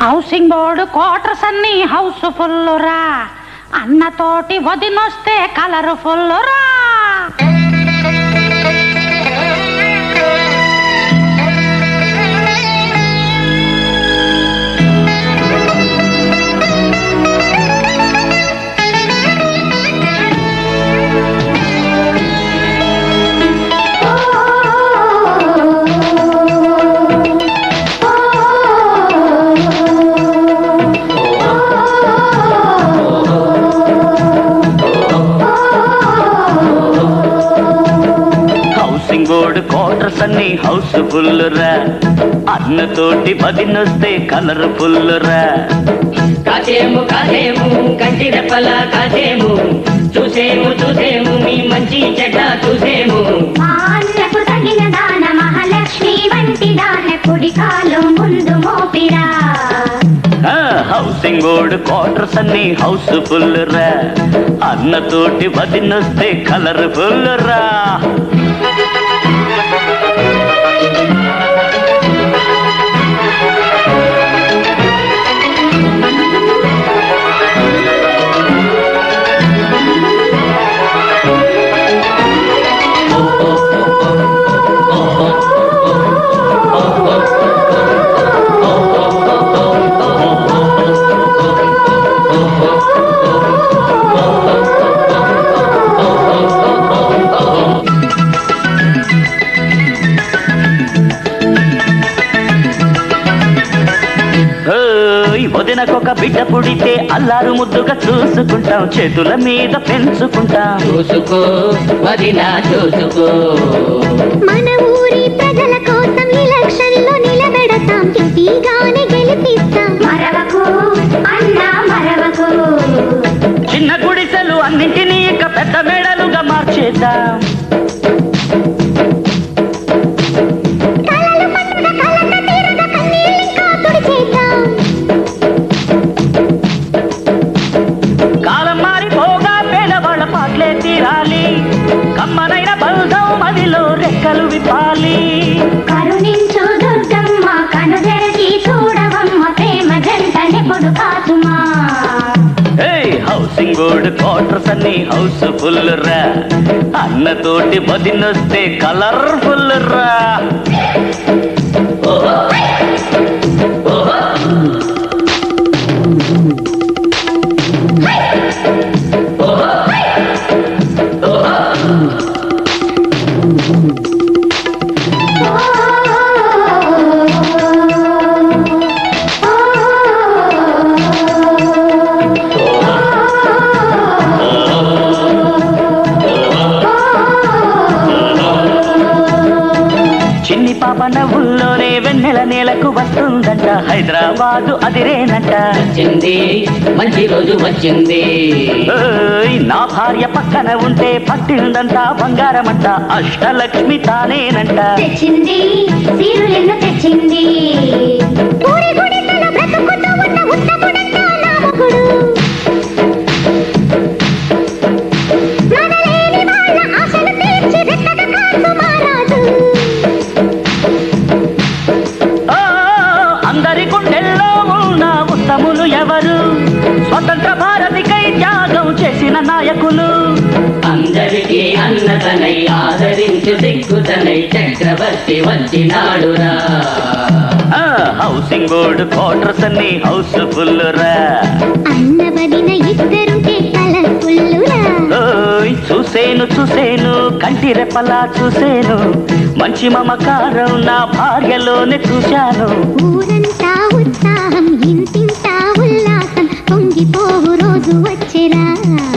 Housing board quarters అన్ని houseful రా, అన్నతోటి వదినొస్తే కలర్ఫుల్ రా. బోర్డు క్వార్టర్స్ అన్ని హౌస్ఫుల్ రా, అన్నతోటి వదినొస్తే కలర్ఫుల్ రా. కాసేము కాసేము కంటి రెప్పలా కాసేము, చూసేము చూసేము మీ మంచి చెడ్డ చూసేము. అన్నకు తగిన దాన మహాలక్ష్మి వంటి దాన కుడి కాలు ముందు మోపిరా. హౌసింగ్ బోర్డు క్వార్టర్స్ అన్ని హౌస్ఫుల్ రా, అన్నతోటి వదినొస్తే కలర్ఫుల్ రా. వదినకొక బిడ్డ పుడితే అల్లారు ముద్దుగా చూసుకుంటాం, చేతుల మీద పెంచుకుంటాం. చూసుకో వదినా చూసుకో, మన ఊరి ప్రజల కోసం ఎలక్షన్లో నిలబెడతాం, ఇంటిగానే గెలిపిస్తాం. మరవకు అన్నా మరవకు, చిన్న గుడిసెలు అన్నింటినీ ఇక పెద్ద మేడలుగా మార్చేద్దాం. కాలం మారిపోగా పేదవాళ్ళ పాటలే తీరాలి, కమ్మనైన బంధం మదిలో రెక్కలు విప్పాలి. కరుణించు దుర్గమ్మ కనుదెరచి చూడవమ్మ, ప్రేమ జంటనెప్పుడు కాచుమా. హౌసింగ్ బోర్డు క్వార్టర్స్ అన్ని హౌస్ఫుల్ రా, అన్నతోటి వదినొస్తే కలర్ఫుల్ రా. చిన్ని పాప నవ్వుల్లోనే వెన్నెల నేలకు వస్తుందంట, హైదరాబాదు అదిరేనంట. వచ్చింది మంచి రోజు వచ్చింది, నా భార్య పక్కన ఉంటే పట్టిందంట బంగారమంట, అష్టలక్ష్మి తానేనంట. తెచ్చింది సీరులెన్ను తెచ్చింది, ఊరి గుడిసెలో బ్రతుకుతూ ఉన్న ఉత్తముడంట నా మొగుడు. మొదలేని వాళ్ళ ఆశలు తీర్చి రెక్కగా కాచు మహారాజు. అందరి గుండెల్లో ఉన్న ఉత్తములు ఎవరు, స్వతంత్ర భారతికై త్యాగం చేసిన నాయకులు. అందరికీ అన్నతనై ఆదరించు దిక్కుతనై చక్రవర్తి వచ్చినాడురా. హౌసింగ్ బోర్డు క్వార్టర్స్ అన్ని హౌస్ఫుల్ రా, అన్నవదిన ఇద్దరుంటే కలర్ఫుల్ రా. చూసేను చూసేను కంటి రెప్పలా చూసేను, మంచి మమకారం నా భార్యలోనే చూశాను. ఊరంతా ఉత్సాహం ఇంతింతా ఉల్లాసం, పొంగిపోవు రోజు వచ్చేరా.